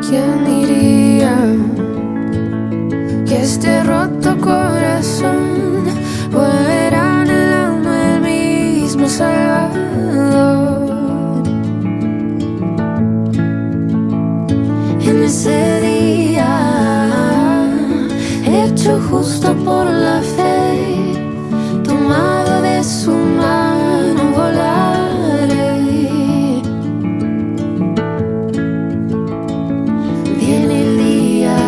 ¿Quién diría que este roto corazón volverá en el alma el mismo Salvador? En ese día, hecho justo por la fe, tomado de su mano volaré. Viene el día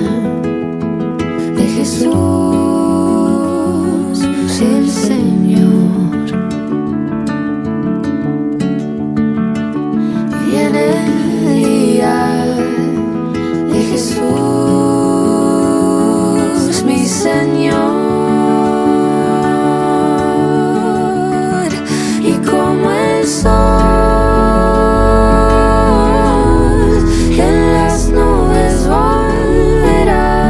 de Jesús, el Señor. Viene el día de Jesús, mi Señor. Y como el sol en las nubes volverá,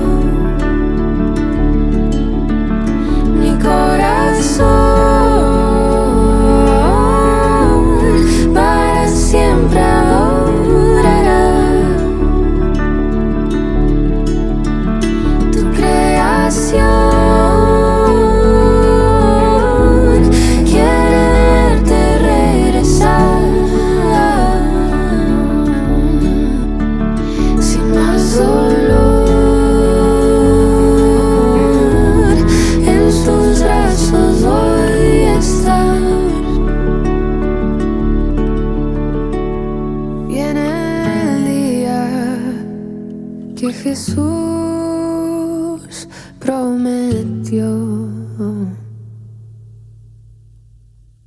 mi corazón para siempre adorará. Tu creación quiere verte regresar, sin más dolor. En sus brazos voy a estar. Viene el día que Jesús prometió.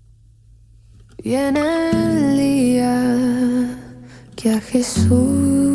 Viene el día que a Jesús